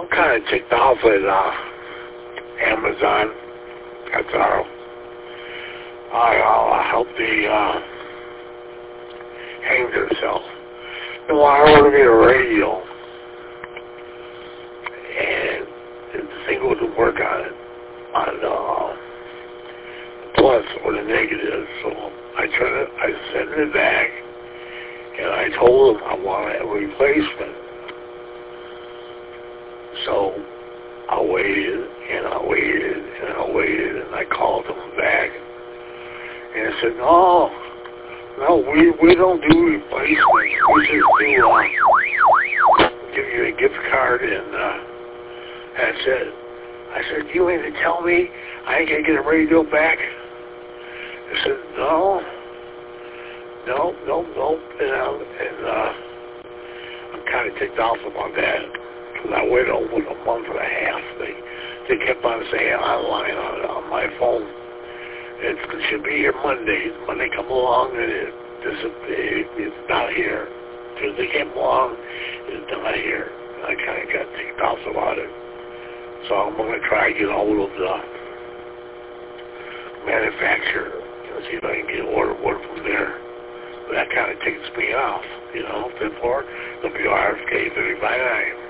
kind of ticked off at Amazon. That's I helped the hang themselves. And I ordered me a radio, and the thing wouldn't work on it, on plus or the negative. So I sent it back, and I told them I wanted a replacement. So I waited, and I waited, and I waited, and I called them back, and I said, no, we don't do replacements. We just do give you a gift card, and that's it. I said, you ain't gonna tell me I ain't gonna get a radio back? I said, no, and I'm kind of ticked off about that, because I waited over a month and a half. They kept on saying online on my phone, it should be here Monday. Monday come along and it's not here. Tuesday came along, it's not here. And I kind of got ticked off about it. So I'm going to try to get hold of the manufacturer, see if I can get an order from there. But that kind of ticks me off, 10-4, WRFK 35.9.